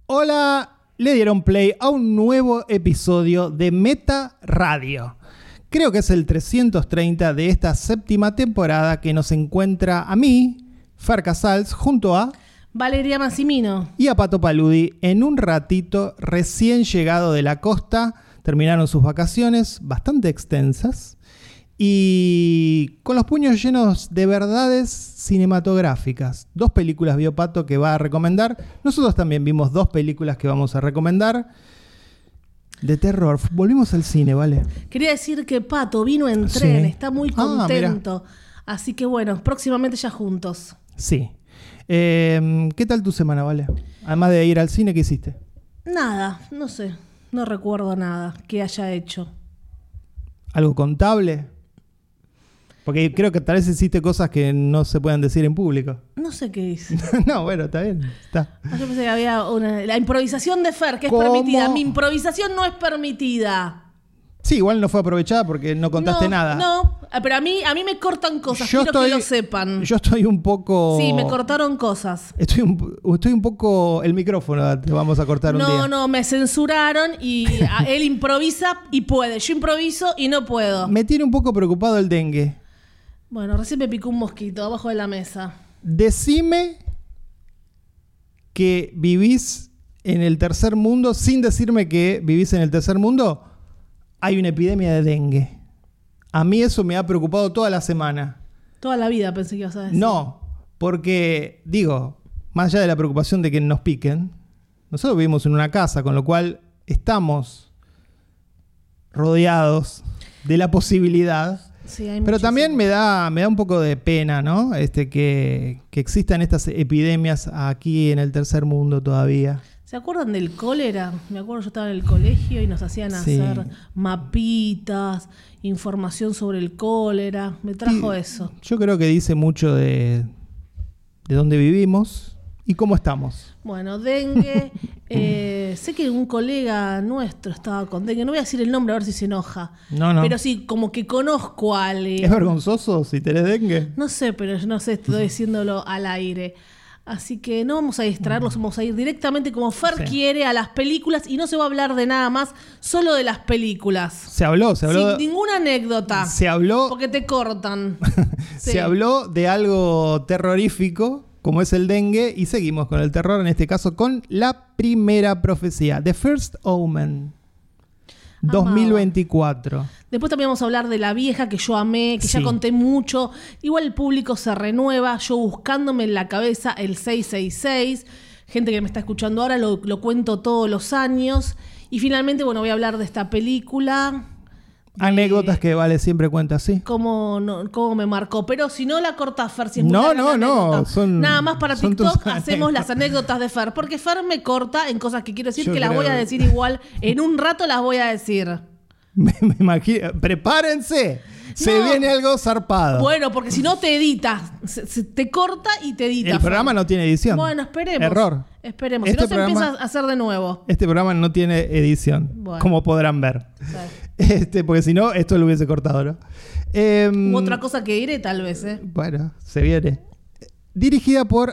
Hola, le dieron play a un nuevo episodio de Meta Radio. Creo que es el 330 de esta séptima temporada que nos encuentra a mí, Fer Casals, junto a Valeria Massimino y a Pato Paludi en un ratito recién llegado de la costa. Terminaron sus vacaciones bastante extensas y con los puños llenos de verdades cinematográficas. 2 películas vio Pato que va a recomendar. Nosotros también vimos 2 películas que vamos a recomendar de terror. Volvimos al cine, ¿vale? Quería decir que Pato vino en tren, está muy contento. Así que bueno, próximamente ya juntos. Sí. ¿Qué tal tu semana, Vale? Además de ir al cine, ¿qué hiciste? Nada, no sé. No recuerdo nada que haya hecho. ¿Algo contable? Porque creo que tal vez hiciste cosas que no se pueden decir en público. No sé qué hice. No, bueno, está bien. Está. Yo pensé que había la improvisación de Fer, que es permitida. Mi improvisación no es permitida. Sí, igual no fue aprovechada porque no contaste nada. No, pero a mí me cortan cosas, quiero que lo sepan. Yo estoy un poco... Sí, me cortaron cosas. Estoy un poco... El micrófono te vamos a cortar un día. No, me censuraron y él improvisa y puede. Yo improviso y no puedo. Me tiene un poco preocupado el dengue. Bueno, recién me picó un mosquito abajo de la mesa. Decime que vivís en el tercer mundo sin decirme que vivís en el tercer mundo. Hay una epidemia de dengue. A mí eso me ha preocupado toda la semana. Toda la vida pensé que ibas a decir. No, porque, digo, más allá de la preocupación de que nos piquen, nosotros vivimos en una casa, con lo cual estamos rodeados de la posibilidad. Sí, hay pero muchísimo. también me da un poco de pena, ¿no? Que existan estas epidemias aquí en el tercer mundo todavía. ¿Se acuerdan del cólera? Me acuerdo, yo estaba en el colegio y nos hacían hacer mapitas, información sobre el cólera. Me trajo eso. Yo creo que dice mucho de dónde vivimos y cómo estamos. Bueno, dengue. Sé que un colega nuestro estaba con dengue. No voy a decir el nombre a ver si se enoja. No. Pero sí, como que conozco a alguien. ¿Es vergonzoso si tenés dengue? No sé, pero no sé, estoy diciéndolo al aire. Así que no vamos a distraerlos, vamos a ir directamente como Fer quiere a las películas y no se va a hablar de nada más, solo de las películas. Se habló. Sin ninguna anécdota. Se habló. Porque te cortan. Se habló de algo terrorífico, como es el dengue, y seguimos con el terror, en este caso con La Primera Profecía, The First Omen, 2024. Después también vamos a hablar de La Vieja, que yo amé, que ya conté mucho. Igual el público se renueva, yo buscándome en la cabeza el 666. Gente que me está escuchando ahora, lo cuento todos los años. Y finalmente, bueno, voy a hablar de esta película. Anécdotas que Vale siempre cuenta, sí. Cómo me marcó. Pero si no la cortás, Fer, si es No. Nada más para TikTok hacemos las anécdotas de Fer. Porque Fer me corta en cosas que quiero decir, las voy a decir igual. En un rato las voy a decir. Me imagino. ¡Prepárense! Se viene algo zarpado. Bueno, porque si no te edita. Se te corta y te edita. El programa no tiene edición. Bueno, esperemos. Error. Esperemos. Si no, se empieza a hacer de nuevo. Este programa no tiene edición, como podrán ver. Porque si no, esto lo hubiese cortado, ¿no? Otra cosa que diré, tal vez. Bueno, se viene. Dirigida por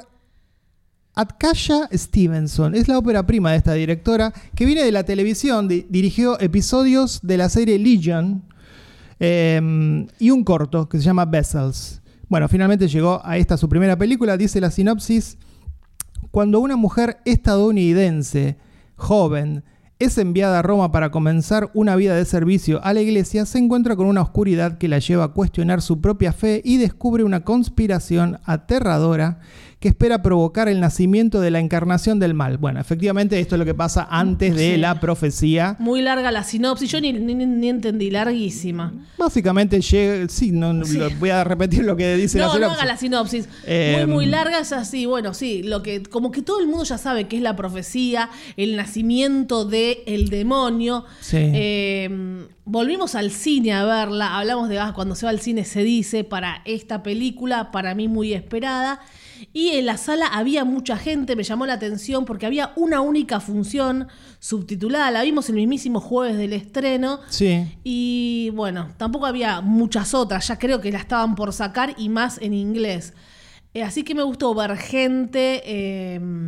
Atkaya Stevenson. Es la ópera prima de esta directora, que viene de la televisión. Dirigió episodios de la serie Legion y un corto que se llama Vessels. Bueno, finalmente llegó a esta su primera película. Dice la sinopsis: cuando una mujer estadounidense, joven, es enviada a Roma para comenzar una vida de servicio a la iglesia, se encuentra con una oscuridad que la lleva a cuestionar su propia fe y descubre una conspiración aterradora que espera provocar el nacimiento de la encarnación del mal. Bueno, efectivamente esto es lo que pasa antes de la profecía. Muy larga la sinopsis, yo ni entendí, larguísima. Básicamente, voy a repetir lo que dice la sinopsis. No haga la sinopsis. Muy larga, es así. Bueno, sí, como que todo el mundo ya sabe que es la profecía, el nacimiento del demonio. Sí. Volvimos al cine a verla, hablamos de cuando se va al cine se dice, para esta película, para mí muy esperada. Y en la sala había mucha gente, me llamó la atención porque había una única función subtitulada, la vimos el mismísimo jueves del estreno. Sí. Y bueno, tampoco había muchas otras, ya creo que la estaban por sacar y más en inglés. Así que me gustó ver gente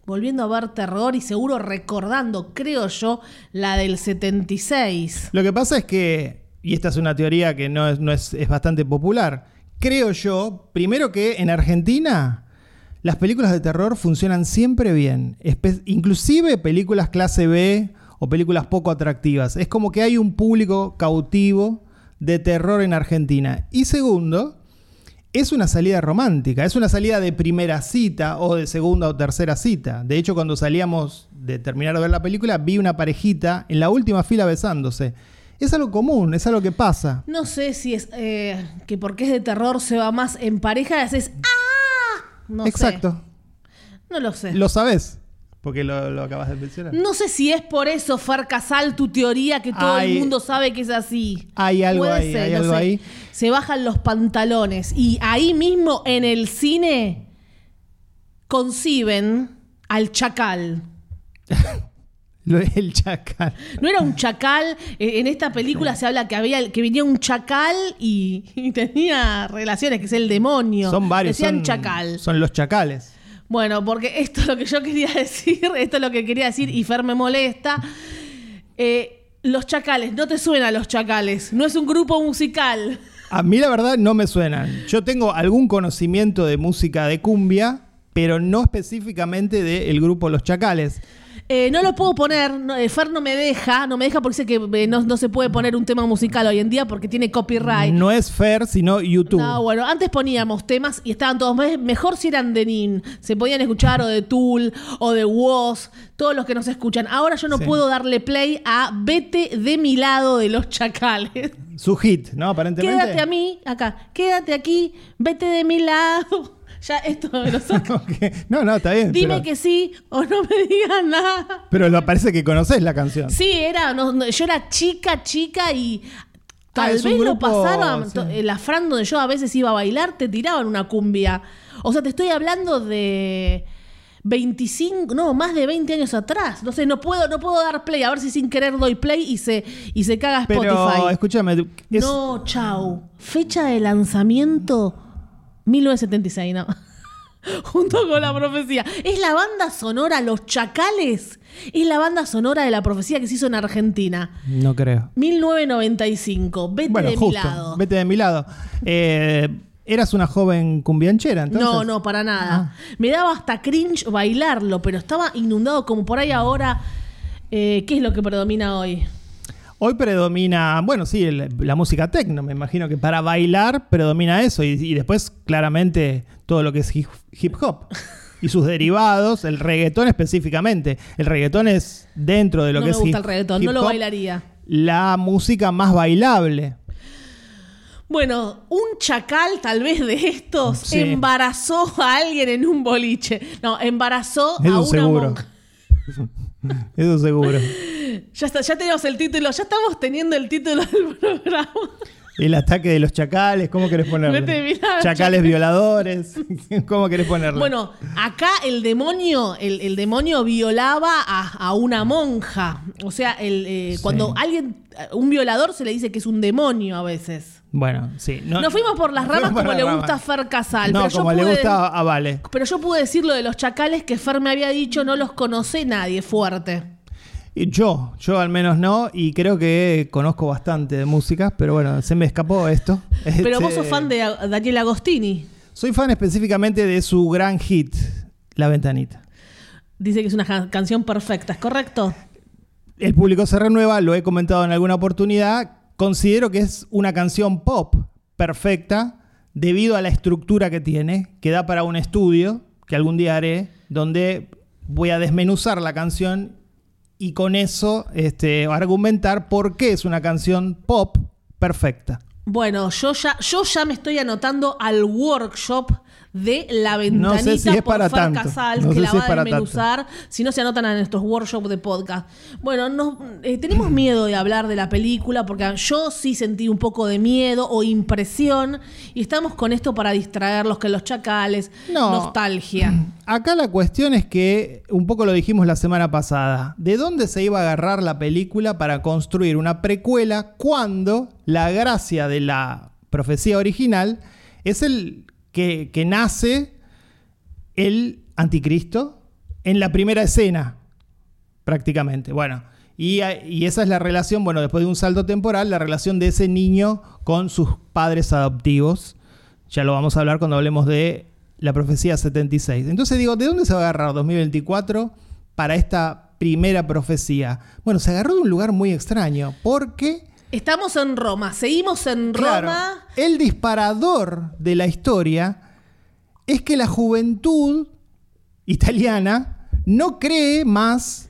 volviendo a ver terror y seguro recordando, creo yo, la del 76. Lo que pasa es que, y esta es una teoría que es bastante popular, creo yo, primero que en Argentina las películas de terror funcionan siempre bien, inclusive películas clase B o películas poco atractivas. Es como que hay un público cautivo de terror en Argentina. Y segundo, es una salida romántica, es una salida de primera cita o de segunda o tercera cita. De hecho, cuando salíamos de terminar de ver la película, vi una parejita en la última fila besándose. Es algo común, es algo que pasa. No sé si es que porque es de terror se va más en pareja, haces ¡ah! No Exacto. sé. No lo sé. Lo sabés, porque lo acabas de mencionar. No sé si es por eso, Fer Casal, tu teoría que todo el mundo sabe que es así. Hay algo Puede ahí, ser, hay no algo sé. ahí. Se bajan los pantalones y ahí mismo en el cine conciben al chacal. El chacal. No era un chacal, en esta película se habla que venía un chacal y tenía relaciones, que es el demonio. Son varios. Decían chacal. Son los chacales. Bueno, porque esto es lo que yo quería decir, esto es lo que quería decir y Fer me molesta. Los chacales, no te suena los chacales, no es un grupo musical. A mí la verdad no me suenan. Yo tengo algún conocimiento de música de cumbia, pero no específicamente del grupo Los Chacales. No lo puedo poner, Fer no me deja porque dice que no se puede poner un tema musical hoy en día porque tiene copyright. No es Fer, sino YouTube. No, bueno, antes poníamos temas y estaban todos mejor si eran de Nin, se podían escuchar o de Tool o de Woz, todos los que nos escuchan. Ahora yo no puedo darle play a Vete de mi lado de Los Chacales. Su hit, ¿no? Aparentemente. Quédate a mí, acá, quédate aquí, vete de mi lado. Ya esto me lo saca. Okay. No, está bien. Dime que sí o no me digas nada. Pero parece que conocés la canción. Sí, yo era chica y tal vez grupo, lo pasaron. sí. La Fran donde yo a veces iba a bailar, te tiraban una cumbia. O sea, te estoy hablando de 25, no, más de 20 años atrás. No sé, no puedo dar play. A ver si sin querer doy play y se caga Spotify. Pero escúchame. No, chau. Fecha de lanzamiento 1976, no. Junto con La Profecía. Es la banda sonora Los Chacales. Es la banda sonora de La Profecía que se hizo en Argentina. No creo. 1995. Vete de mi lado. Vete de mi lado. ¿Eras una joven cumbianchera entonces? No, para nada. Me daba hasta cringe bailarlo, pero estaba inundado como por ahí ahora. ¿Qué es lo que predomina hoy? Hoy predomina, bueno, sí, la música techno. Me imagino que para bailar predomina eso. Y después, claramente, todo lo que es hip hop. Y sus derivados, el reggaetón específicamente. El reggaetón es dentro de lo que es hip hop. No me gusta el reggaetón, no lo bailaría. La música más bailable. Bueno, un chacal tal vez de estos embarazó a alguien en un boliche. No, embarazó a una monja. Eso seguro. Ya tenemos el título, ya estamos teniendo el título del programa. El ataque de los chacales, ¿cómo querés ponerle? Chacales violadores, ¿cómo querés ponerle? Bueno, acá el demonio violaba a una monja. O sea, cuando un violador se le dice que es un demonio a veces. Bueno, sí. Nos fuimos por las ramas como le gusta a Fer Casal. No, como le gusta a Vale. Pero yo pude decir lo de los chacales que Fer me había dicho, no los conoce nadie fuerte. Yo al menos no, y creo que conozco bastante de música, pero bueno, se me escapó esto. Pero vos sos fan de Daniel Agostini. Soy fan específicamente de su gran hit, La Ventanita. Dice que es una canción perfecta, ¿es correcto? El público se renueva, lo he comentado en alguna oportunidad. Considero que es una canción pop perfecta debido a la estructura que tiene, que da para un estudio que algún día haré, donde voy a desmenuzar la canción y con eso argumentar por qué es una canción pop perfecta. Bueno, yo ya me estoy anotando al workshop de La Ventanita, no sé si es por para Fer tanto. Casals, No que sé la si va es a para desmenuzar. Si no se anotan en estos workshops de podcast. Bueno, tenemos miedo de hablar de la película porque yo sí sentí un poco de miedo o impresión y estamos con esto para distraerlos, que los chacales, nostalgia. Acá la cuestión es que, un poco lo dijimos la semana pasada, ¿de dónde se iba a agarrar la película para construir una precuela cuando la gracia de la profecía original es el que nace el anticristo en la primera escena, prácticamente. Bueno, y esa es la relación, bueno, después de un salto temporal, la relación de ese niño con sus padres adoptivos. Ya lo vamos a hablar cuando hablemos de la profecía 76. Entonces digo, ¿de dónde se va a agarrar 2024 para esta primera profecía? Bueno, se agarró de un lugar muy extraño, porque... Estamos en Roma, seguimos en claro, Roma. El disparador de la historia es que la juventud italiana no cree más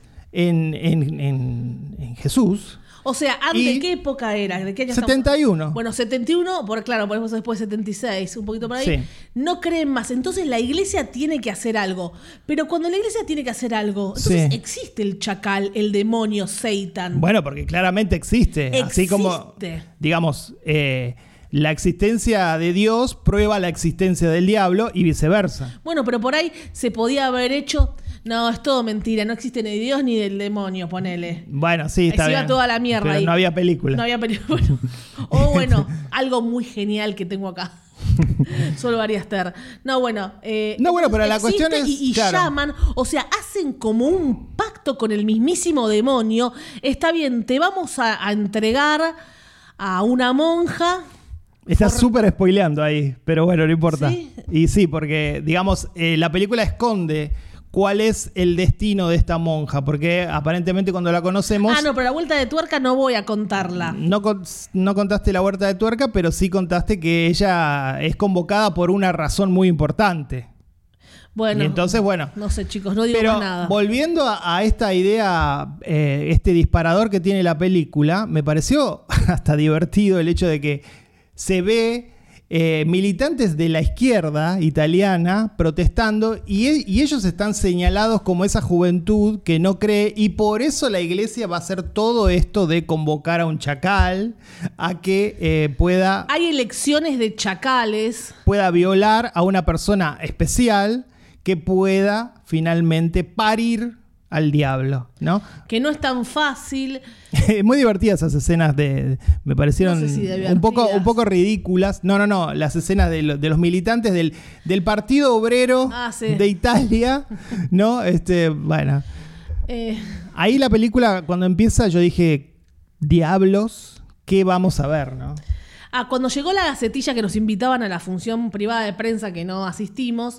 en Jesús. O sea, ¿de qué época era? ¿De qué año 71. Estamos? Bueno, 71, claro, por eso después 76, un poquito por ahí. Sí. No creen más. Entonces la iglesia tiene que hacer algo. Pero cuando la iglesia tiene que hacer algo, entonces sí, existe el chacal, el demonio, Satan. Bueno, porque claramente existe. Así como, digamos, la existencia de Dios prueba la existencia del diablo y viceversa. Bueno, pero por ahí se podía haber hecho... No, es todo mentira. No existe ni Dios ni del demonio, ponele. Bueno, sí, está bien. Se iba toda la mierda pero ahí. No había película. No había película. O bueno, algo muy genial que tengo acá. Solo Ariaster. No, bueno. Pero la cuestión es... Y claro, llaman, o sea, hacen como un pacto con el mismísimo demonio. Está bien, te vamos a entregar a una monja... Estás súper spoileando ahí, pero bueno, no importa. ¿Sí? Y sí, porque, digamos, la película esconde cuál es el destino de esta monja, porque aparentemente cuando la conocemos... no, pero la vuelta de tuerca no voy a contarla. No contaste la vuelta de tuerca, pero sí contaste que ella es convocada por una razón muy importante. Bueno, y entonces, bueno... No sé, chicos, no digo pero más nada. Volviendo a esta idea, este disparador que tiene la película, me pareció hasta divertido el hecho de que se ve... militantes de la izquierda italiana protestando y ellos están señalados como esa juventud que no cree, y por eso la iglesia va a hacer todo esto de convocar a un chacal a que pueda... Hay elecciones de chacales. Pueda violar a una persona especial que pueda finalmente parir al diablo, ¿no? Que no es tan fácil. Muy divertidas esas escenas me parecieron no sé si un poco ridículas. No, las escenas de los militantes del Partido Obrero sí, de Italia, ¿no? Bueno. Ahí la película, cuando empieza, yo dije, diablos, ¿qué vamos a ver, no? Cuando llegó la gacetilla que nos invitaban a la función privada de prensa que no asistimos,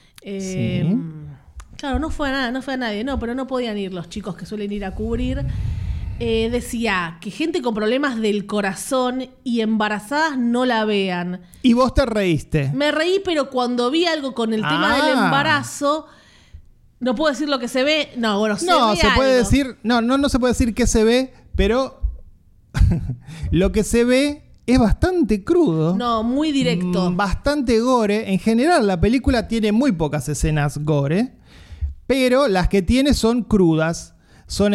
sí. Claro, no fue a nadie, no, pero no podían ir los chicos que suelen ir a cubrir. Decía que gente con problemas del corazón y embarazadas no la vean. Y vos te reíste. Me reí, pero cuando vi algo con el tema del embarazo, no puedo decir lo que se ve. No, bueno, se puede decir, no se puede decir qué se ve, pero lo que se ve es bastante crudo. No, muy directo. Bastante gore. En general, la película tiene muy pocas escenas gore, pero las que tiene son crudas, son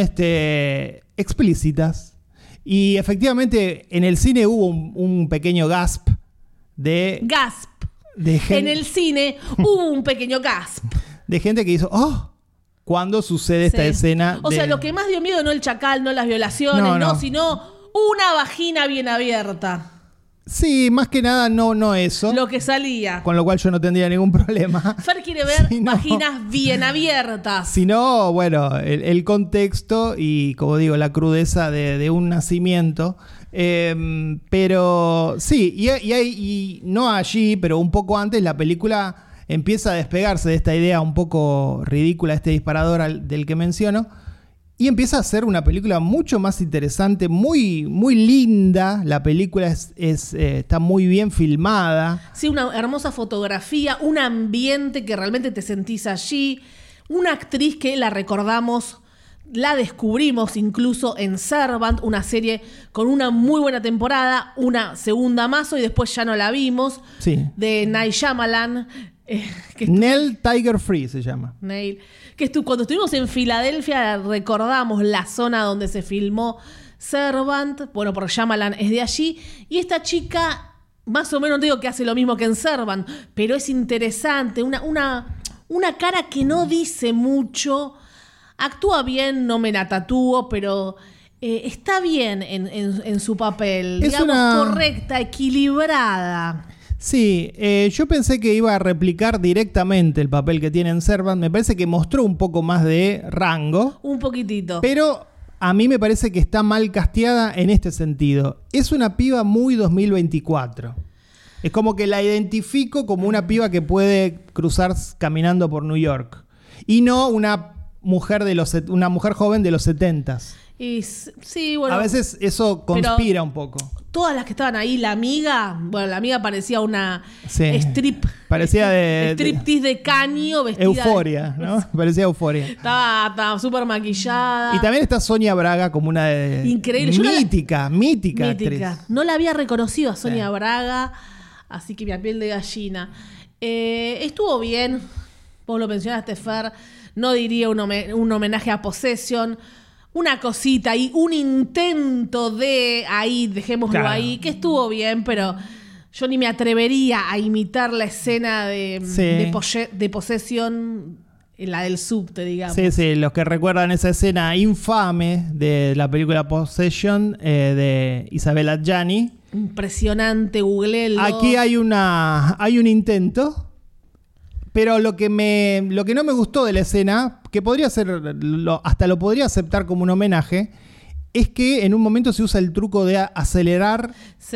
explícitas. Y efectivamente, en el cine hubo un pequeño gasp de... Gasp. En el cine hubo un pequeño gasp. De gente que hizo... ¡Oh! ¿Cuándo sucede esta escena? O sea, lo que más dio miedo no el chacal, no las violaciones, sino una vagina bien abierta. Sí, más que nada no eso. Lo que salía. Con lo cual yo no tendría ningún problema. Fer quiere ver vaginas bien abiertas. Sino, bueno, el contexto y, como digo, la crudeza de un nacimiento. Pero sí, y no allí, pero un poco antes, la película empieza a despegarse de esta idea un poco ridícula, este disparador del que menciono. Y empieza a ser una película mucho más interesante, muy, muy linda. La película está muy bien filmada. Sí, una hermosa fotografía, un ambiente que realmente te sentís allí. Una actriz que la recordamos, la descubrimos incluso en Servant, una serie con una muy buena temporada, una segunda más, y después ya no la vimos. Sí. De Night Shyamalan. Nell Tiger Free se llama. Neil. Cuando estuvimos en Filadelfia recordamos la zona donde se filmó Servant. Bueno, porque Shyamalan es de allí. Y esta chica, más o menos digo que hace lo mismo que en Servant, pero es interesante. Una cara que no dice mucho. Actúa bien, no me la tatúo, pero está bien en su papel. Digamos, correcta, equilibrada. Sí, yo pensé que iba a replicar directamente el papel que tiene en Servant. Me parece que mostró un poco más de rango. Un poquitito. Pero a mí me parece que está mal casteada en este sentido. Es una piba muy 2024. Es como que la identifico como una piba que puede cruzar caminando por New York. Y no una mujer joven de los 70s. Y sí, bueno. A veces eso conspira un poco. Todas las que estaban ahí, la amiga parecía una parecía de striptease de caño vestida. Euforia, ¿no? Parecía Euforia. Estaba súper maquillada. Y también está Sonia Braga como una de... Increíble. Mítica actriz. No la había reconocido a Sonia Braga, así que mi piel de gallina. Estuvo bien. Vos lo mencionaste, Fer. No diría un homenaje a Possession. Una cosita y un intento de ahí, dejémoslo ahí, que estuvo bien, pero yo ni me atrevería a imitar la escena de Possession, la del subte, digamos. Sí, los que recuerdan esa escena infame de la película Possession de Isabel Adjani. Impresionante, googleenlo. Aquí hay un intento. Pero lo que no me gustó de la escena, que podría ser, hasta lo podría aceptar como un homenaje, es que en un momento se usa el truco de acelerar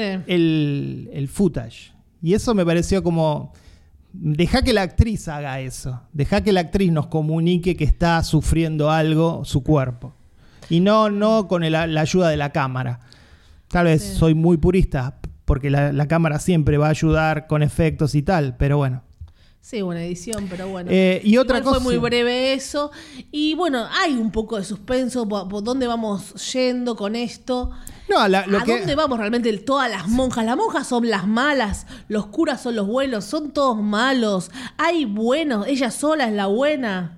el footage. Y eso me pareció como, deja que la actriz haga eso. Deja que la actriz nos comunique que está sufriendo algo su cuerpo. Y no con la ayuda de la cámara. Tal vez soy muy purista, porque la cámara siempre va a ayudar con efectos y tal, pero bueno. Sí, buena edición, pero bueno. Y otra cosa, fue muy breve eso. Y bueno, hay un poco de suspenso. ¿Por dónde vamos yendo con esto? No, ¿Dónde vamos realmente todas las monjas? Las monjas son las malas, los curas son los buenos, son todos malos. Hay buenos, ella sola es la buena.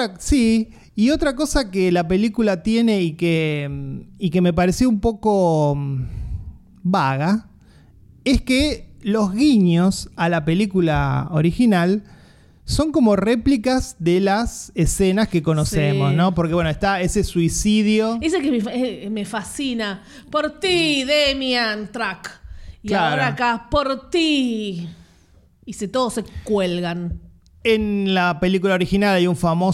Y otra cosa que la película tiene y que me pareció un poco vaga, es que los guiños a la película original son como réplicas de las escenas que conocemos, ¿no? Porque bueno, está ese suicidio. Ese que me fascina. Por ti, Demian Track. Y claro. Ahora acá, por ti. Y todos se cuelgan. En la película original hay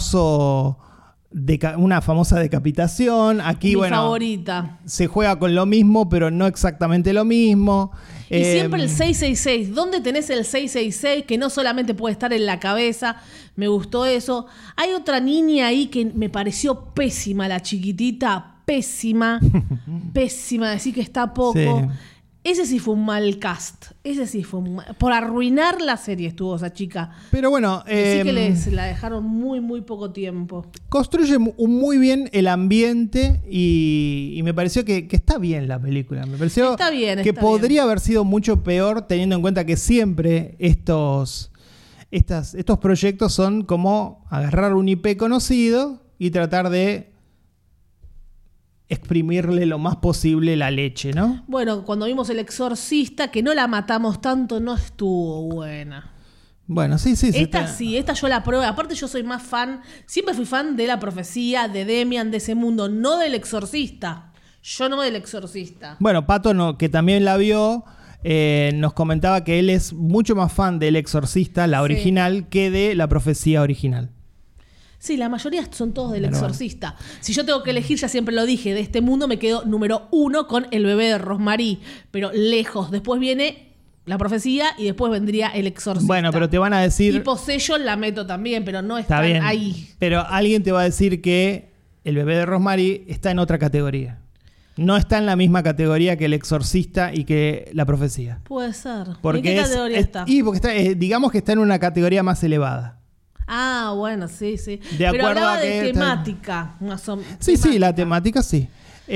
una famosa decapitación. Aquí, Mi favorita. Se juega con lo mismo, pero no exactamente lo mismo. Y siempre el 666. ¿Dónde tenés el 666? Que no solamente puede estar en la cabeza. Me gustó eso. Hay otra niña ahí que me pareció pésima, la chiquitita. Pésima. Pésima. Decir que está poco. Sí. Ese sí fue un mal cast. Ese sí fue por arruinar la serie estuvo esa chica. Pero bueno, sí que la dejaron muy, muy poco tiempo. Construye muy bien el ambiente y me pareció que está bien la película. Me pareció está bien, que podría haber sido mucho peor, teniendo en cuenta que siempre estos proyectos son como agarrar un IP conocido y tratar de exprimirle lo más posible la leche, ¿no? Bueno, cuando vimos El Exorcista, que no la matamos tanto, no estuvo buena. Bueno, sí. Esta yo la pruebo. Aparte yo soy más fan, siempre fui fan de La Profecía, de Demian, de ese mundo, no del Exorcista. Yo no del Exorcista. Bueno, Pato, que también la vio, nos comentaba que él es mucho más fan del Exorcista, la original, que de La Profecía original. Sí, la mayoría son todos del Exorcista. Si yo tengo que elegir, ya siempre lo dije, de este mundo me quedo número 1 con El bebé de Rosemary, pero lejos. Después viene La Profecía y después vendría El Exorcista. Bueno, pero te van a decir... Y Possession la meto también, pero no está bien ahí. Pero alguien te va a decir que El bebé de Rosemary está en otra categoría. No está en la misma categoría que El Exorcista y que La Profecía. Puede ser. Porque ¿En qué categoría está? Porque está, digamos que está en una categoría más elevada. Ah, bueno, sí. De acuerdo, pero hablaba a que de temática. Sí, la temática sí.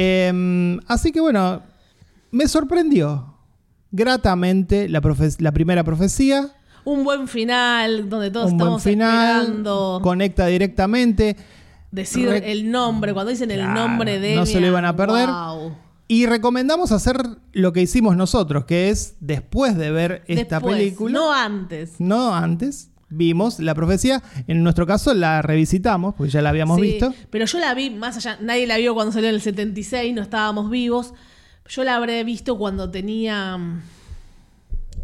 Así que bueno, me sorprendió gratamente la primera profecía. Un buen final, donde todos estamos esperando. Conecta directamente. Decir el nombre, cuando dicen el nombre de no se lo iban a perder. Wow. Y recomendamos hacer lo que hicimos nosotros, que es después de ver esta película. No antes. Vimos La Profecía, en nuestro caso la revisitamos, porque ya la habíamos visto. Pero yo la vi más allá, nadie la vio cuando salió en el 76, no estábamos vivos. Yo la habré visto cuando tenía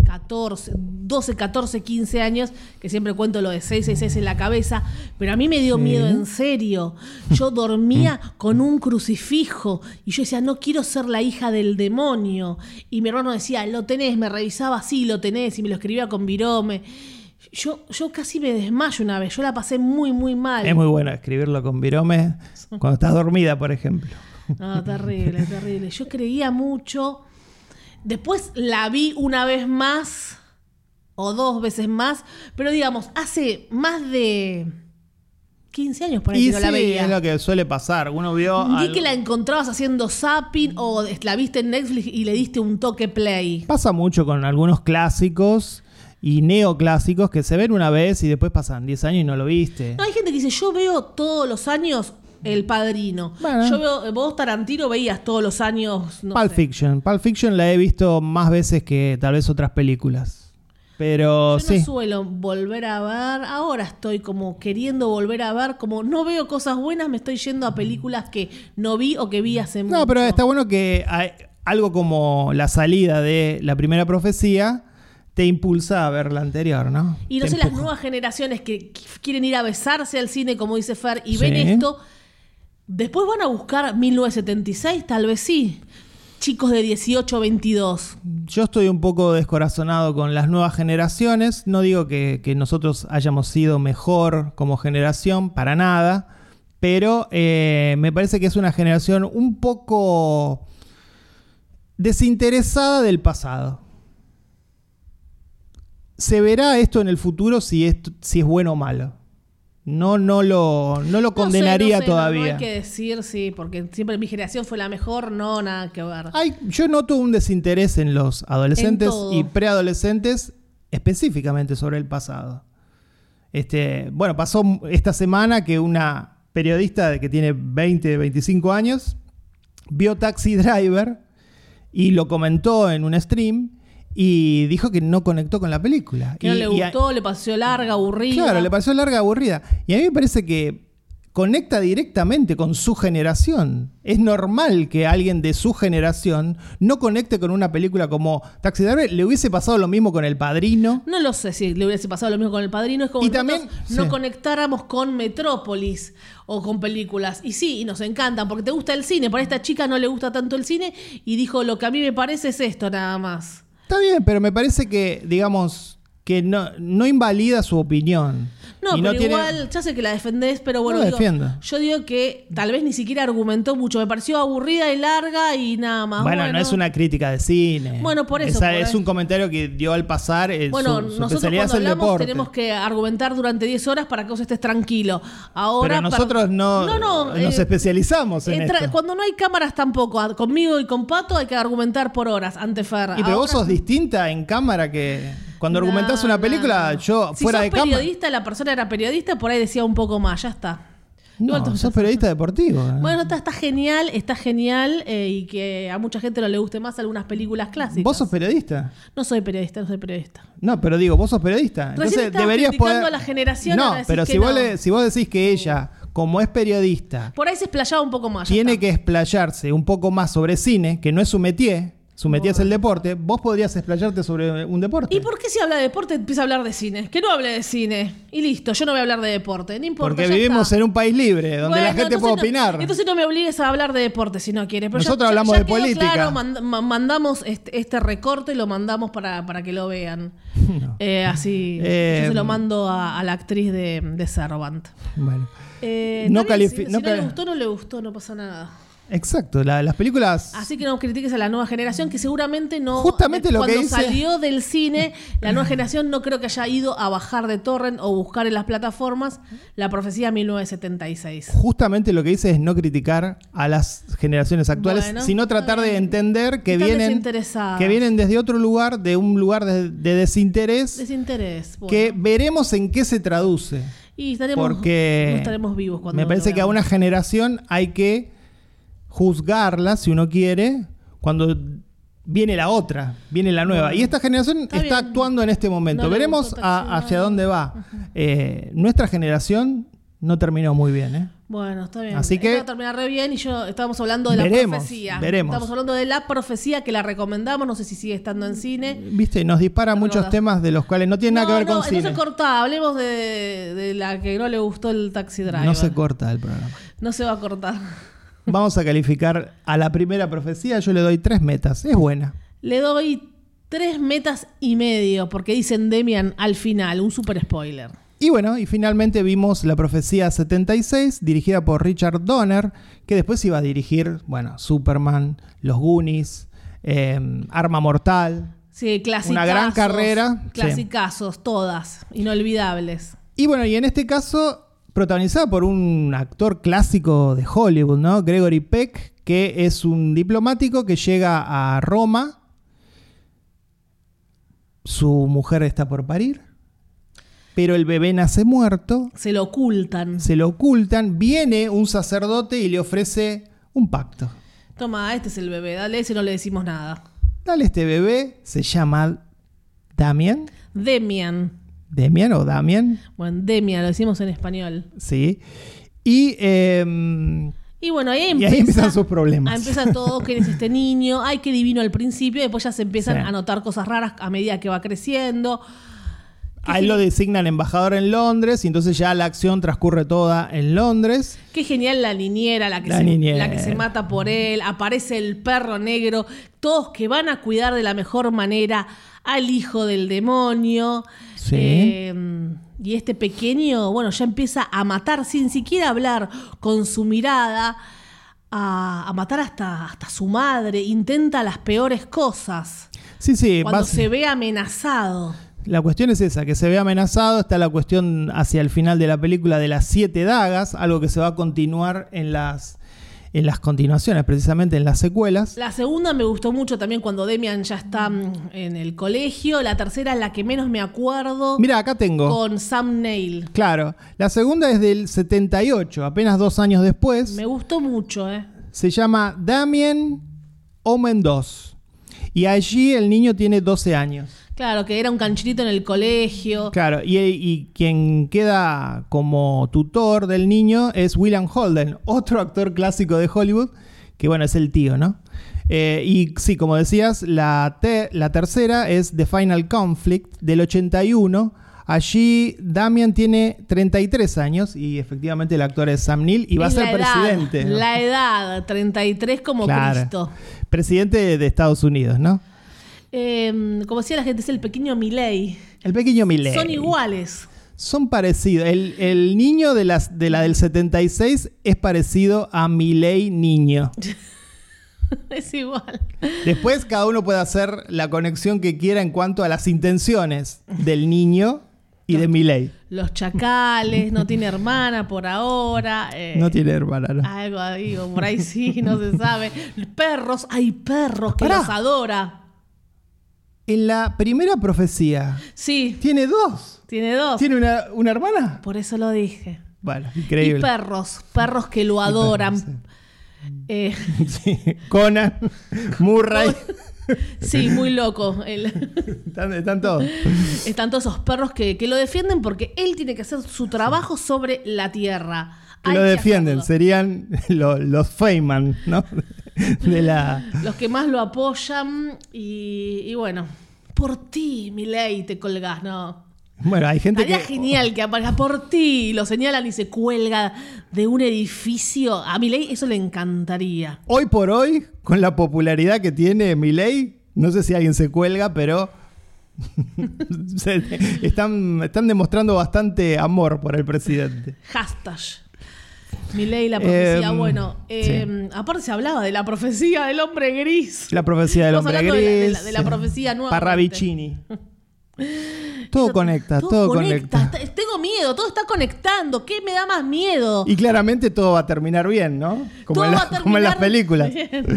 12, 14, 15 años, que siempre cuento lo de 666 en la cabeza, pero a mí me dio miedo en serio. Yo dormía con un crucifijo y yo decía, no quiero ser la hija del demonio. Y mi hermano decía, lo tenés, me revisaba, sí, lo tenés, y me lo escribía con virome. Yo casi me desmayo una vez, yo la pasé muy, muy mal. Es muy bueno escribirlo con virome cuando estás dormida, por ejemplo. No, terrible, terrible. Yo creía mucho. Después la vi una vez más o 2 veces más, pero digamos, hace más de 15 años por ahí que no la veía. Es lo que suele pasar. Uno vio Ni que la encontrabas haciendo zapping o la viste en Netflix y le diste un toque play. Pasa mucho con algunos clásicos y neoclásicos que se ven una vez y después pasan 10 años y no lo viste. No, hay gente que dice, yo veo todos los años El Padrino. Bueno. Yo veo, vos Tarantino veías todos los años, no Pulp sé. Fiction. Pulp Fiction la he visto más veces que tal vez otras películas. Pero Yo sí. no suelo volver a ver. Ahora estoy como queriendo volver a ver. Como no veo cosas buenas, me estoy yendo a películas que no vi o que vi hace mucho. No, pero está bueno que algo como la salida de La Primera Profecía te impulsa a ver la anterior, ¿no? Y no Te sé, las empuja. nuevas generaciones que quieren ir a besarse al cine, como dice Fer, y Sí. ven esto, después van a buscar 1976, tal vez sí. Chicos de 18, 22. Yo estoy un poco descorazonado con las nuevas generaciones. No digo que nosotros hayamos sido mejor como generación, para nada. Pero me parece que es una generación un poco desinteresada del pasado. Se verá esto en el futuro si es bueno o malo. No lo condenaría no sé, todavía. No hay que decir, sí, porque siempre mi generación fue la mejor, no, nada que ver. Yo noto un desinterés en los adolescentes En todo. y preadolescentes específicamente sobre el pasado. Bueno, pasó esta semana que una periodista que tiene 20, 25 años vio Taxi Driver y lo comentó en un stream y dijo que no conectó con la película. Que no le gustó, le pareció larga, aburrida. Claro, le pareció larga, aburrida. Y a mí me parece que conecta directamente con su generación. Es normal que alguien de su generación no conecte con una película como Taxi Driver. Le hubiese pasado lo mismo con El Padrino. No lo sé si le hubiese pasado lo mismo con El Padrino. Es como Y si también, nosotros no sí. conectáramos con Metrópolis o con películas. Y sí, y nos encantan porque te gusta el cine. Por a esta chica no le gusta tanto el cine y dijo, lo que a mí me parece es esto nada más. Está bien, pero me parece que, digamos, que no invalida su opinión. No, Y pero tiene- igual, ya sé que la defendés, pero bueno, No la defiendo. yo digo que tal vez ni siquiera argumentó mucho. Me pareció aburrida y larga y nada más. Bueno, no es una crítica de cine. Bueno, por eso, Esa por es ahí. un comentario que dio al pasar. Bueno, su nosotros especialidad es cuando el hablamos deporte. tenemos que argumentar durante 10 horas para que vos estés tranquilo. Ahora, Pero nosotros no nos especializamos en esto. Cuando no hay cámaras tampoco. Conmigo y con Pato hay que argumentar por horas ante Fer. Y pero vos Ahora- sos distinta en cámara que cuando No, argumentás una no, película, no. yo Si fuera sos de cámara. periodista, la persona era periodista, por ahí decía un poco más, ya está. Igual No, tú- sos periodista deportivo. Bueno, está genial y que a mucha gente no le guste más algunas películas clásicas. ¿Vos sos periodista? No soy periodista. No, pero digo, vos sos periodista. Recién Entonces estabas deberías criticando poder. a la generación, No, ahora decís pero que si no. si vos decís que ella, como es periodista, Por ahí se explayaba un poco más. ya tiene está. que explayarse un poco más sobre cine, que no es su métier. Su métier es el deporte. Vos podrías explayarte sobre un deporte. ¿Y por qué si habla de deporte empieza a hablar de cine? Que no hable de cine. Y listo, yo no voy a hablar de deporte. No importa. Porque ya vivimos está. en un país libre, donde la Bueno, gente puede entonces opinar. entonces no me obligues a hablar de deporte si no quieres. Pero Nosotros hablamos de quedó política. Claro, mandamos este recorte y lo mandamos para que lo vean. No. Así. Yo se lo mando a la actriz de Servant. Bueno. No No califi- si no no le cal- gustó, no le gustó, no pasa nada. Exacto, las películas. Así que no critiques a la nueva generación, que seguramente no. Justamente lo que cuando dice- salió del cine, la nueva generación no creo que haya ido a bajar de torrent o buscar en las plataformas La Profecía 1976. Justamente lo que dice es no criticar a las generaciones actuales, Bueno, sino tratar está de bien. entender que Están vienen, desinteresadas. que vienen desde otro lugar, de un lugar de desinterés, Desinterés. Bueno. que veremos en qué se traduce. Y no Porque estaremos vivos cuando me parece lo que a una veamos. generación hay que juzgarla, si uno quiere, cuando viene la otra, viene la nueva. Bueno, Y esta generación está está bien. actuando en este momento. No le Veremos gustó Taxi hacia Driver. dónde va. Nuestra generación no terminó muy bien, ¿eh? Bueno, está bien. Así que va a terminar re bien y estábamos hablando de la profecía. Veremos. Estamos hablando de la profecía que la recomendamos, no sé si sigue estando en cine. Viste, nos dispara muchos temas de los cuales no tienen nada que ver con cine. No se corta, hablemos de la que no le gustó el Taxi Driver. No se corta el programa. No se va a cortar. Vamos a calificar a la primera profecía, yo le doy 3 metas, es buena. Le doy 3 metas y medio, porque dicen Demian al final, un super spoiler. Y bueno, y finalmente vimos La Profecía 76, dirigida por Richard Donner, que después iba a dirigir, bueno, Superman, Los Goonies, Arma Mortal. Sí, clasicazos. Una gran carrera. Clasicazos, sí. Todas, inolvidables. Y bueno, y en este caso, protagonizada por un actor clásico de Hollywood, ¿no? Gregory Peck, que es un diplomático que llega a Roma. Su mujer está por parir, pero el bebé nace muerto. Se lo ocultan. Viene un sacerdote y le ofrece un pacto. Toma, este es el bebé, dale ese, no le decimos nada. Dale, este bebé se llama Damian. Demian. ¿Demian o Damian? Bueno, Demian, lo decimos en español. Sí. Y bueno, ahí empiezan sus problemas. Ahí empieza todo, ¿quién es este niño? Ay, qué divino al principio. Después ya se empiezan a notar cosas raras a medida que va creciendo. A él lo designan embajador en Londres y entonces ya la acción transcurre toda en Londres. Qué genial la niñera, la que se mata por él. Aparece el perro negro. Todos que van a cuidar de la mejor manera al hijo del demonio. Sí. Y este pequeño, bueno, ya empieza a matar sin siquiera hablar, con su mirada, a matar hasta su madre. Intenta las peores cosas. Sí. Cuando se ve amenazado. La cuestión es esa, que se ve amenazado. Está la cuestión hacia el final de la película de las 7 dagas, algo que se va a continuar en las continuaciones, precisamente en las secuelas. La segunda me gustó mucho también cuando Demian ya está en el colegio. La tercera es la que menos me acuerdo. Mira, acá tengo. Con Sam Neill. Claro, la segunda es del 78, apenas 2 años después. Me gustó mucho, Se llama Damien Omen 2. Y allí el niño tiene 12 años. Claro, que era un canchito en el colegio. Claro, y quien queda como tutor del niño es William Holden, otro actor clásico de Hollywood, que bueno, es el tío, ¿no? Y sí, como decías, la tercera es The Final Conflict del 81. Allí Damian tiene 33 años y efectivamente el actor es Sam Neill y va a ser presidente. La edad, 33 como Cristo. Presidente de Estados Unidos, ¿no? Como decía la gente, es el pequeño Milley. El pequeño Milley. Son iguales. Son parecidos. El niño de la del 76 es parecido a Milley niño. Es igual. Después cada uno puede hacer la conexión que quiera en cuanto a las intenciones del niño y de Milley. Los chacales, no tiene hermana por ahora. No tiene hermana, ¿no? Algo digo, por ahí sí, no se sabe. Perros, hay perros que los adora. En la primera profecía. Sí. Tiene 2. Tiene 2. ¿Tiene una hermana? Por eso lo dije. Bueno, increíble. Y perros que lo adoran. Sí. Conan, Murray. Sí, muy loco. Están todos. Están todos esos perros que lo defienden porque él tiene que hacer su trabajo sobre la tierra. Que lo defienden, serían los Feynman, ¿no? Los que más lo apoyan y bueno, por ti, Milley, te colgás, ¿no? Bueno, hay gente Estaría genial que aparezca por ti, lo señalan y se cuelga de un edificio. A Milley eso le encantaría. Hoy por hoy, con la popularidad que tiene Milley, no sé si alguien se cuelga, pero están demostrando bastante amor por el presidente. Hashtag Milley la profecía. Bueno, sí. Aparte se hablaba de la profecía del hombre gris. La profecía del hombre gris. De la profecía nueva. Parravicini. Todo conecta. Tengo miedo, todo está conectando. ¿Qué me da más miedo? Y claramente todo va a terminar bien, ¿no? Como en las películas.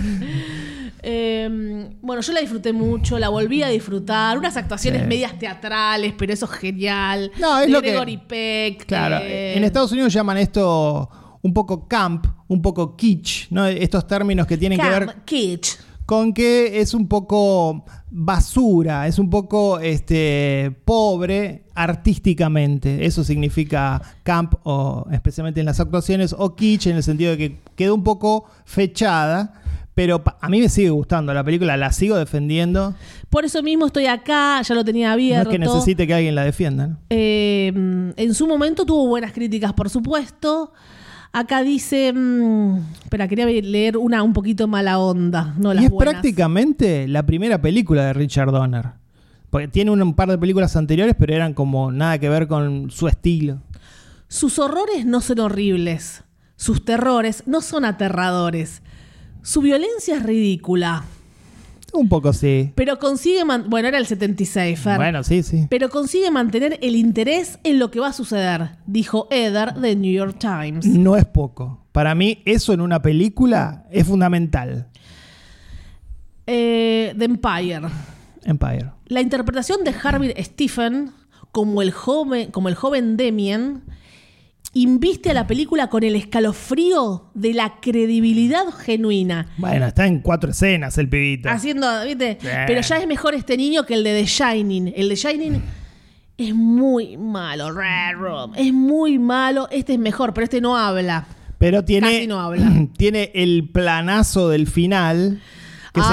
Bueno, yo la disfruté mucho, la volví a disfrutar. Unas actuaciones medias teatrales, pero eso es genial. No, es de lo Gregory que... Peck. Claro, en Estados Unidos llaman esto un poco camp, un poco kitsch, ¿no? Estos términos que tienen que ver con que es un poco basura, es un poco pobre artísticamente. Eso significa camp, o especialmente en las actuaciones, o kitsch, en el sentido de que quedó un poco fechada. Pero a mí me sigue gustando la película, la sigo defendiendo. Por eso mismo estoy acá, ya lo tenía abierto. No es que necesite que alguien la defienda, ¿no? En su momento tuvo buenas críticas, por supuesto. Acá dice... espera, quería leer una un poquito mala onda, no las y es buenas. Prácticamente la primera película de Richard Donner. Porque tiene un par de películas anteriores, pero eran como nada que ver con su estilo. Sus horrores no son horribles. Sus terrores no son aterradores. Su violencia es ridícula. Un poco sí. Pero consigue... Bueno, era el 76, Fer. Bueno, sí. Pero consigue mantener el interés en lo que va a suceder, dijo Eder de New York Times. No es poco. Para mí, eso en una película es fundamental. The Empire. La interpretación de Harvey Stephen como el joven Damien inviste a la película con el escalofrío de la credibilidad genuina. Bueno, está en 4 escenas el pibito. Haciendo, ¿viste? Pero ya es mejor este niño que el de The Shining. El de Shining es muy malo. Red Room. Es muy malo. Este es mejor, pero este no habla. Pero Casi no habla. Tiene el planazo del final que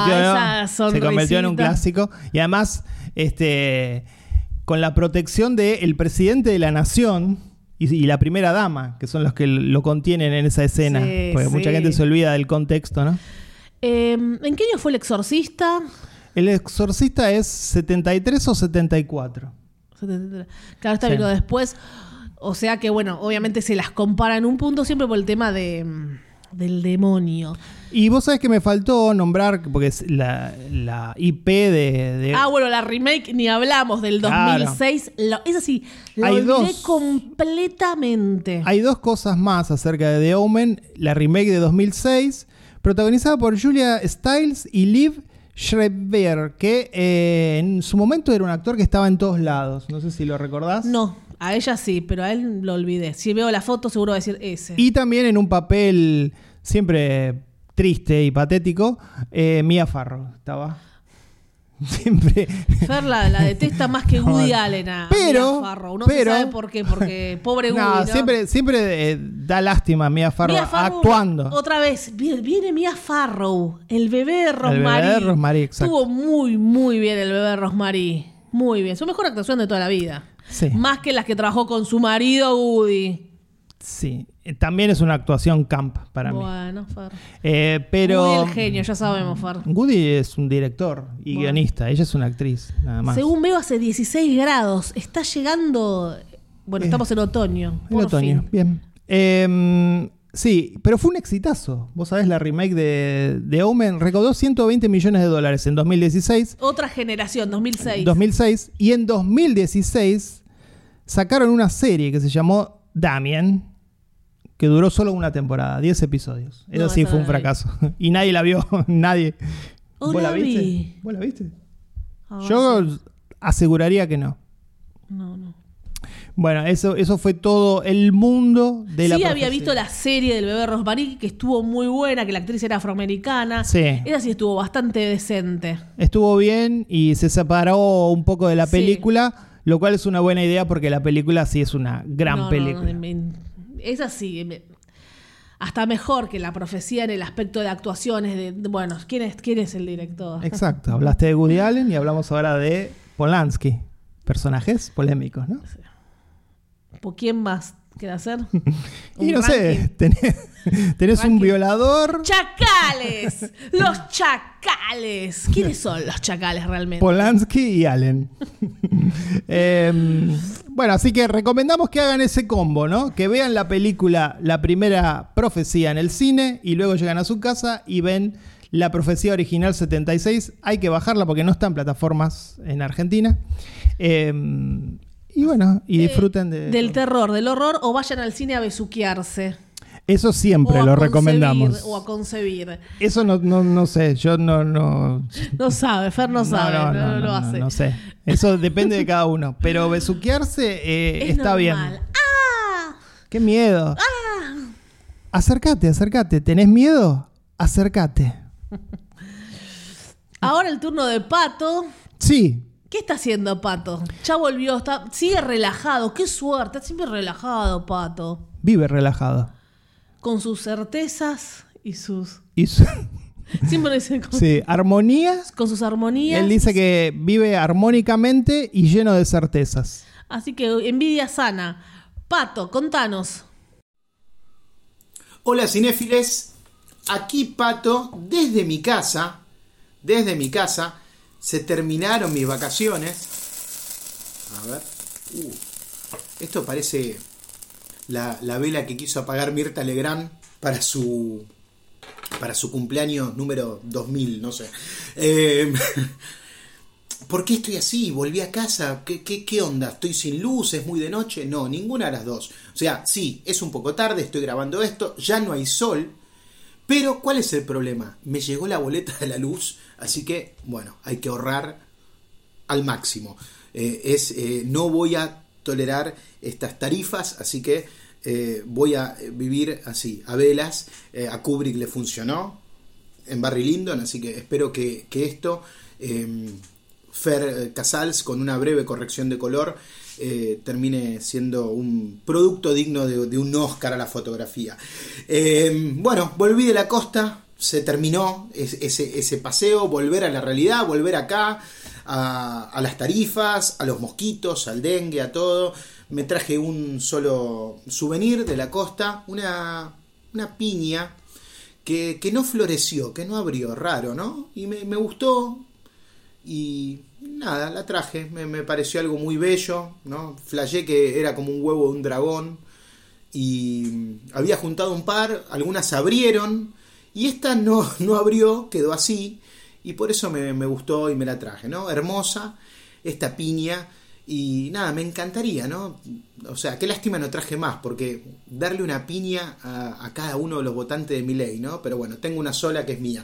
se convirtió en un clásico. Y además, con la protección del presidente de la nación y la primera dama, que son los que lo contienen en esa escena. Sí, porque mucha gente se olvida del contexto, ¿no? ¿En qué año fue El Exorcista? El Exorcista es 73 o 74. Claro, esta vino después. O sea que, bueno, obviamente se las compara en un punto siempre por el tema del demonio. Y vos sabés que me faltó nombrar, porque es la IP de... bueno, la remake ni hablamos del 2006. Claro. Esa sí, la olvidé completamente. Hay 2 cosas más acerca de The Omen. La remake de 2006, protagonizada por Julia Stiles y Liv Schreiber, que en su momento era un actor que estaba en todos lados. No sé si lo recordás. No, a ella sí, pero a él lo olvidé. Si veo la foto seguro va a decir ese. Y también en un papel siempre triste y patético, Mia Farrow estaba. Siempre. Fer la detesta más que Woody Allen a Mia Farrow. No se sabe por qué, porque pobre Woody. ¿No? Siempre da lástima Mia Farrow actuando. Otra vez, viene Mia Farrow, el bebé de Rosemary. El bebé de Rosemary, exacto. Estuvo muy, muy bien el bebé de Rosemary. Muy bien. Su mejor actuación de toda la vida. Sí. Más que las que trabajó con su marido Woody. Sí, también es una actuación camp para mí. Bueno, Fer. Pero Woody el genio, ya sabemos, Fer. Woody es un director y guionista. Ella es una actriz, nada más. Según veo, hace 16 grados. Está llegando... Bueno, estamos en otoño. En otoño, fin. Bien. Sí, pero fue un exitazo. Vos sabés, la remake de Omen recaudó $120 millones en 2016. Otra generación, 2006. 2006. Y en 2016 sacaron una serie que se llamó Damien, que duró solo una temporada, 10 episodios. Eso sí fue un fracaso. Y nadie la vio, nadie. ¿Vos la viste? ¿Vos la viste? Yo aseguraría que no. No. Bueno, eso fue todo el mundo de la profecía. Sí, había visto la serie del bebé Rosemary, que estuvo muy buena, que la actriz era afroamericana. Sí. Esa sí estuvo bastante decente. Estuvo bien y se separó un poco de la película, lo cual es una buena idea porque la película sí es una gran película. Es así. Hasta mejor que La Profecía en el aspecto de actuaciones. Bueno, ¿quién es el director? Exacto. Hablaste de Woody Allen y hablamos ahora de Polanski. Personajes polémicos, ¿no? Sí. ¿Por quién más queda hacer? Y no sé, tenés un violador. ¡Chacales! ¡Los chacales! ¿Quiénes son los chacales realmente? Polanski y Allen. Bueno, así que recomendamos que hagan ese combo, ¿no? Que vean la película La Primera Profecía en el cine y luego llegan a su casa y ven La Profecía Original 76. Hay que bajarla porque no está en plataformas en Argentina. Y bueno, y disfruten del terror, del horror, o vayan al cine a besuquearse. Eso siempre lo recomendamos. O a concebir. Eso no sé, yo no... No sabe, Fer no sabe, no lo hace. No sé, eso depende de cada uno. Pero besuquearse está bien. ¡Ah! ¡Qué miedo! ¡Ah! Acércate. ¿Tenés miedo? Acércate. Ahora el turno de Pato. Sí. ¿Qué está haciendo Pato? Ya volvió, sigue relajado. Qué suerte, está siempre relajado, Pato. Vive relajado. Con sus certezas y sus... Siempre dice sí, armonía. Con sus armonías. Él dice que vive armónicamente y lleno de certezas. Así que envidia sana. Pato, contanos. Hola cinéfiles, aquí Pato, desde mi casa, se terminaron mis vacaciones. A ver, esto parece la vela que quiso apagar Mirta Legrand para su cumpleaños número 2000, no sé. ¿Por qué estoy así? Volví a casa. ¿Qué onda? ¿Estoy sin luz? ¿Es muy de noche? No, ninguna de las dos. O sea, sí, es un poco tarde, estoy grabando esto, ya no hay sol. Pero, ¿cuál es el problema? Me llegó la boleta de la luz, así que, bueno, hay que ahorrar al máximo. No voy a tolerar estas tarifas, así que voy a vivir así, a velas. A Kubrick le funcionó en Barry Lyndon, así que espero que esto... Fer Casals, con una breve corrección de color, termine siendo un producto digno de un Oscar a la fotografía. Bueno, volví de la costa, se terminó ese paseo, volver a la realidad, volver acá, a las tarifas, a los mosquitos, al dengue, a todo. Me traje un solo souvenir de la costa, una piña que no floreció, que no abrió, raro, ¿no? Y me gustó. Y nada, la traje, me pareció algo muy bello, ¿no? Flashé que era como un huevo de un dragón y había juntado un par, algunas abrieron y esta no abrió, quedó así y por eso me gustó y me la traje, ¿no? Hermosa esta piña y nada, me encantaría, ¿no? O sea, qué lástima no traje más porque darle una piña a cada uno de los votantes de Milei, ¿no? Pero bueno, tengo una sola que es mía.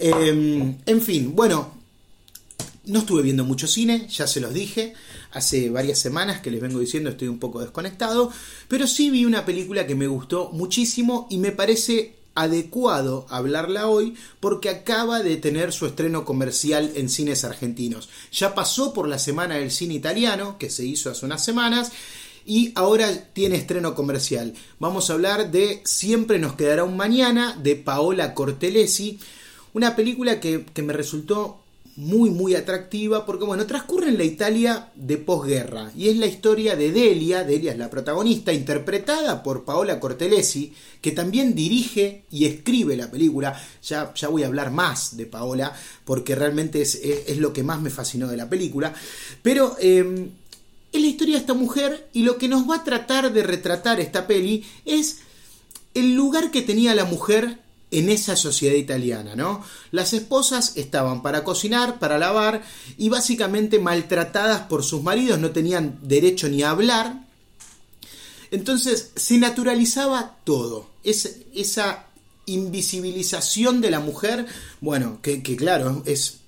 En fin, bueno... No estuve viendo mucho cine, ya se los dije, hace varias semanas que les vengo diciendo estoy un poco desconectado, pero sí vi una película que me gustó muchísimo y me parece adecuado hablarla hoy porque acaba de tener su estreno comercial en cines argentinos. Ya pasó por la Semana del Cine Italiano, que se hizo hace unas semanas, y ahora tiene estreno comercial. Vamos a hablar de Siempre nos quedará un mañana, de Paola Cortellesi, una película que me resultó muy muy atractiva porque bueno, transcurre en la Italia de posguerra y es la historia de Delia es la protagonista, interpretada por Paola Cortellesi, que también dirige y escribe la película. Ya voy a hablar más de Paola porque realmente es lo que más me fascinó de la película, pero es la historia de esta mujer y lo que nos va a tratar de retratar esta peli es el lugar que tenía la mujer en esa sociedad italiana, ¿no? Las esposas estaban para cocinar, para lavar y básicamente maltratadas por sus maridos, no tenían derecho ni a hablar. Entonces se naturalizaba todo, esa invisibilización de la mujer, bueno, que claro, es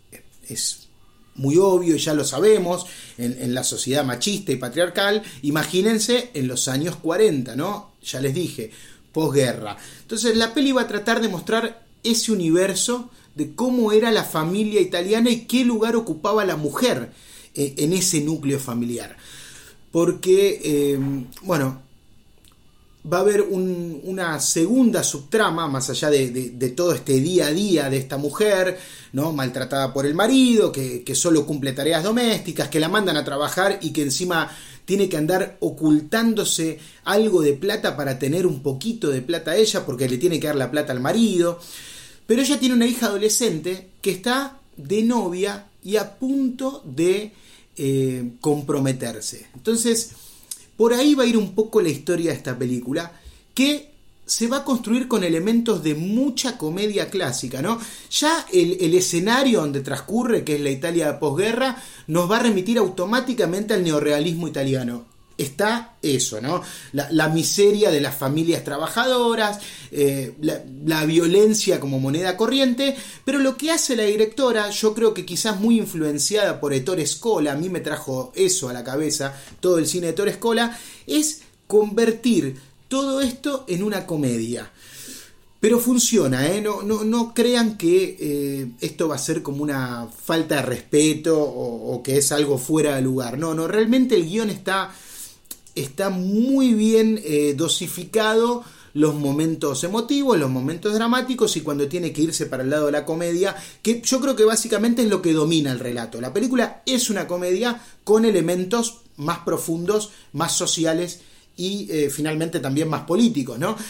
muy obvio y ya lo sabemos, en la sociedad machista y patriarcal. Imagínense en los años 40, ¿no? Ya les dije, posguerra. Entonces la peli va a tratar de mostrar ese universo de cómo era la familia italiana y qué lugar ocupaba la mujer en ese núcleo familiar. Porque, bueno, va a haber una segunda subtrama, más allá de todo este día a día de esta mujer, ¿no? Maltratada por el marido, que solo cumple tareas domésticas, que la mandan a trabajar y que encima tiene que andar ocultándose algo de plata para tener un poquito de plata a ella, porque le tiene que dar la plata al marido. Pero ella tiene una hija adolescente que está de novia y a punto de comprometerse. Entonces, por ahí va a ir un poco la historia de esta película, que se va a construir con elementos de mucha comedia clásica, ¿no? Ya el escenario donde transcurre, que es la Italia de posguerra, nos va a remitir automáticamente al neorrealismo italiano. Está eso, ¿no? La miseria de las familias trabajadoras, la violencia como moneda corriente, pero lo que hace la directora, yo creo que quizás muy influenciada por Ettore Scola, a mí me trajo eso a la cabeza, todo el cine de Ettore Scola, es convertir todo esto en una comedia. Pero funciona, no crean que esto va a ser como una falta de respeto o que es algo fuera de lugar. No, realmente el guión está muy bien dosificado, los momentos emotivos, los momentos dramáticos y cuando tiene que irse para el lado de la comedia, que yo creo que básicamente es lo que domina el relato. La película es una comedia con elementos más profundos, más sociales y finalmente también más políticos, ¿no?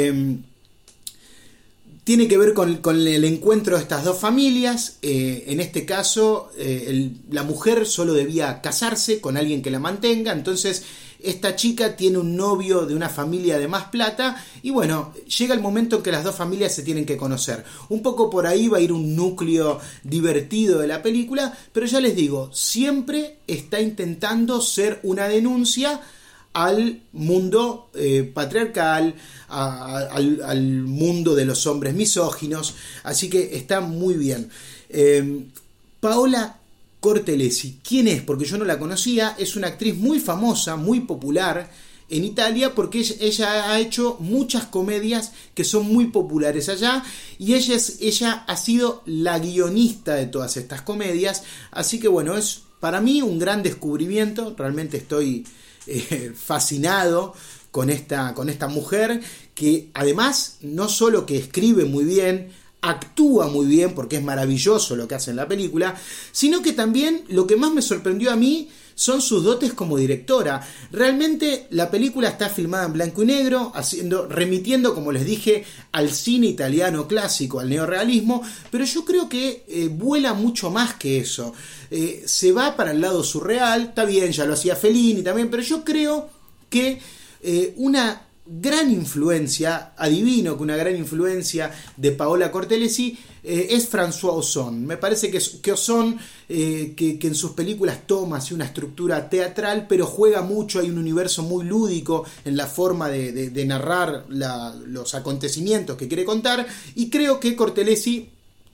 Tiene que ver con el encuentro de estas dos familias. En este caso, la mujer solo debía casarse con alguien que la mantenga. Entonces, esta chica tiene un novio de una familia de más plata. Y bueno, llega el momento en que las dos familias se tienen que conocer. Un poco por ahí va a ir un núcleo divertido de la película. Pero ya les digo, siempre está intentando ser una denuncia al mundo patriarcal, al mundo de los hombres misóginos, así que está muy bien. Paola Cortellesi, ¿quién es? Porque yo no la conocía, es una actriz muy famosa, muy popular en Italia, porque ella ha hecho muchas comedias que son muy populares allá, y ella ha sido la guionista de todas estas comedias, así que bueno, es para mí un gran descubrimiento, realmente estoy fascinado con esta mujer que además no solo que escribe muy bien, actúa muy bien porque es maravilloso lo que hace en la película, sino que también lo que más me sorprendió a mí son sus dotes como directora. Realmente la película está filmada en blanco y negro, remitiendo, como les dije, al cine italiano clásico, al neorrealismo, pero yo creo que vuela mucho más que eso. Se va para el lado surreal, está bien, ya lo hacía Fellini también, pero yo creo que una gran influencia, adivino que una gran influencia de Paola Cortellesi es François Ozon. Me parece que Ozon, que en sus películas toma así una estructura teatral, pero juega mucho, hay un universo muy lúdico en la forma de narrar los acontecimientos que quiere contar, y creo que Cortellesi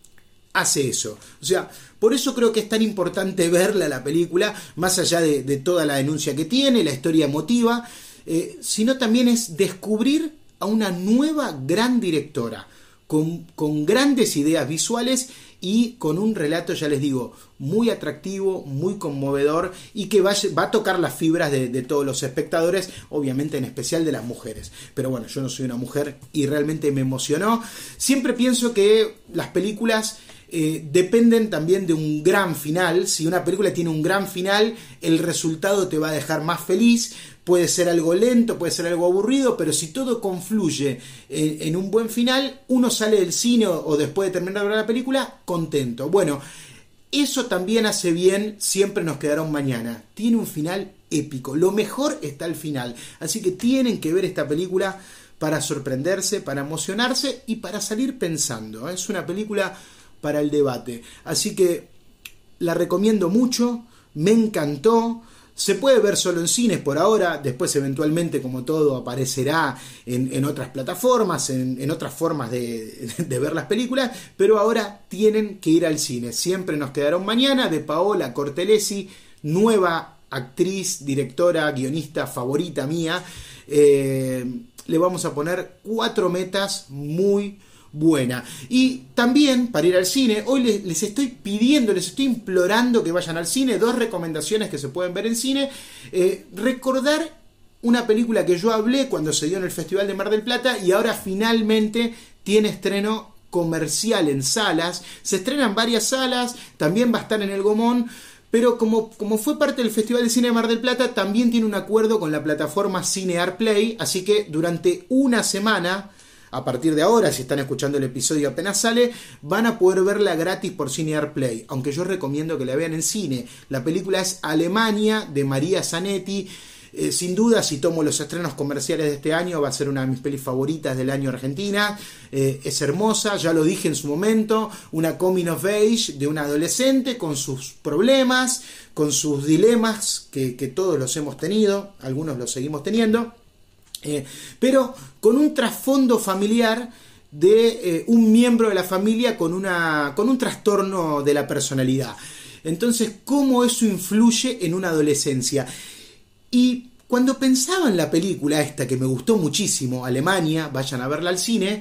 hace eso. O sea, por eso creo que es tan importante verla la película, más allá de toda la denuncia que tiene, la historia emotiva, sino también es descubrir a una nueva gran directora, con grandes ideas visuales y con un relato, ya les digo, muy atractivo, muy conmovedor y que va a tocar las fibras de todos los espectadores, obviamente en especial de las mujeres. Pero bueno, yo no soy una mujer y realmente me emocionó. Siempre pienso que las películas dependen también de un gran final. Si una película tiene un gran final, el resultado te va a dejar más feliz. Puede ser algo lento, puede ser algo aburrido, pero si todo confluye en un buen final, uno sale del cine o después de terminar de ver la película contento. Bueno, eso también hace bien Siempre nos quedará un mañana. Tiene un final épico. Lo mejor está al final. Así que tienen que ver esta película para sorprenderse, para emocionarse y para salir pensando. Es una película para el debate. Así que la recomiendo mucho. Me encantó. Se puede ver solo en cines por ahora, después eventualmente, como todo, aparecerá en otras plataformas, en otras formas de ver las películas, pero ahora tienen que ir al cine. Siempre nos quedará un mañana, de Paola Cortellesi, nueva actriz, directora, guionista favorita mía. Le vamos a poner 4 metas muy buena. Y también para ir al cine, hoy les estoy pidiendo, les estoy implorando que vayan al cine. 2 recomendaciones que se pueden ver en cine. Recordar una película que yo hablé cuando se dio en el Festival de Mar del Plata y ahora finalmente tiene estreno comercial en salas. Se estrenan varias salas, también va a estar en el Gomón. Pero como fue parte del Festival de Cine de Mar del Plata, también tiene un acuerdo con la plataforma Cinear Play, así que durante una semana, a partir de ahora, si están escuchando el episodio apenas sale, van a poder verla gratis por Cinear Play, aunque yo recomiendo que la vean en cine. La película es Alemania, de María Zanetti. Sin duda, si tomo los estrenos comerciales de este año, va a ser una de mis pelis favoritas del año argentina. Es hermosa, ya lo dije en su momento, una coming of age de una adolescente con sus problemas, con sus dilemas que todos los hemos tenido, algunos los seguimos teniendo, pero con un trasfondo familiar de un miembro de la familia con un trastorno de la personalidad. Entonces, ¿cómo eso influye en una adolescencia? Y cuando pensaba en la película esta que me gustó muchísimo, Alemania, vayan a verla al cine,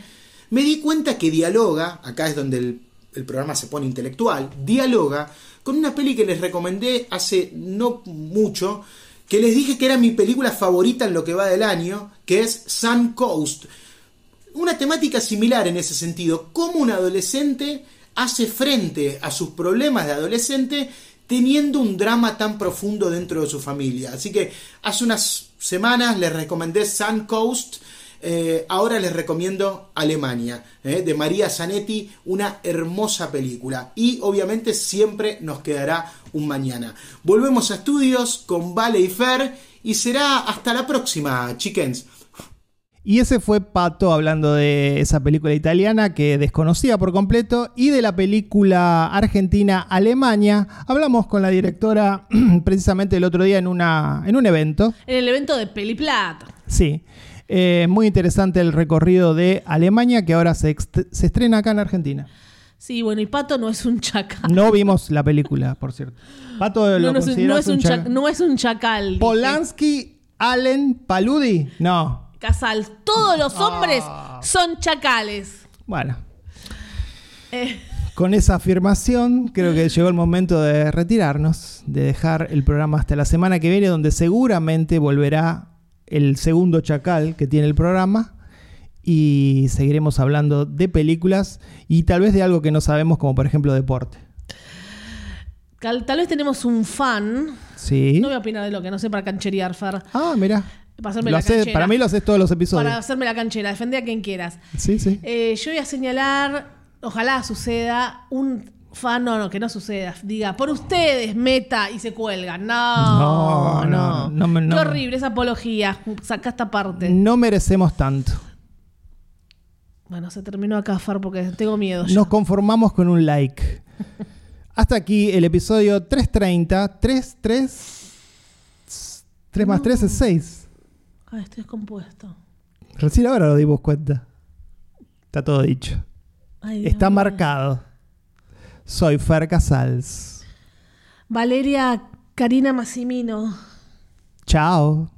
me di cuenta que dialoga, acá es donde el programa se pone intelectual, dialoga con una peli que les recomendé hace no mucho, que les dije que era mi película favorita en lo que va del año, que es Sun Coast. Una temática similar en ese sentido, cómo un adolescente hace frente a sus problemas de adolescente teniendo un drama tan profundo dentro de su familia. Así que hace unas semanas les recomendé Sun Coast, ahora les recomiendo Alemania, de María Zanetti, una hermosa película. Y obviamente siempre nos quedará un mañana. Volvemos a estudios con Vale y Fer y será hasta la próxima, chickens. Y ese fue Pato hablando de esa película italiana que desconocía por completo, y de la película argentina Alemania. Hablamos con la directora precisamente el otro día en un evento. En el evento de Peliplata. Sí, muy interesante el recorrido de Alemania, que ahora se estrena acá en Argentina. Sí, bueno, y Pato no es un chacal. No vimos la película, por cierto. Pato lo consideras un chacal. No es un chacal. Dije. Polanski, Allen, Paludi, no. Casal, todos los hombres son chacales. Bueno. Con esa afirmación, creo que llegó el momento de retirarnos, de dejar el programa hasta la semana que viene, donde seguramente volverá el segundo chacal que tiene el programa, y seguiremos hablando de películas y tal vez de algo que no sabemos, como por ejemplo deporte. Tal vez tenemos un fan. Sí. No voy a opinar de lo que no sé para cancherear, Fer. Ah, mira. Para mí lo haces todos los episodios. Para hacerme la canchera, defender a quien quieras. Sí, sí. Yo voy a señalar, ojalá suceda, un fan, no, que no suceda. Diga, por ustedes, meta, y se cuelgan. No. Qué horrible esa apología. Saca esta parte. No merecemos tanto. Bueno, se terminó acá, Far, porque tengo miedo. Nos conformamos con un like. Hasta aquí el episodio 330. 3 más 3 es 6. Ay, estoy descompuesto. Recién ahora nos dimos cuenta. Está todo dicho. Ay, está marcado. Soy Fer Casals. Valeria Karina Massimino. Chao.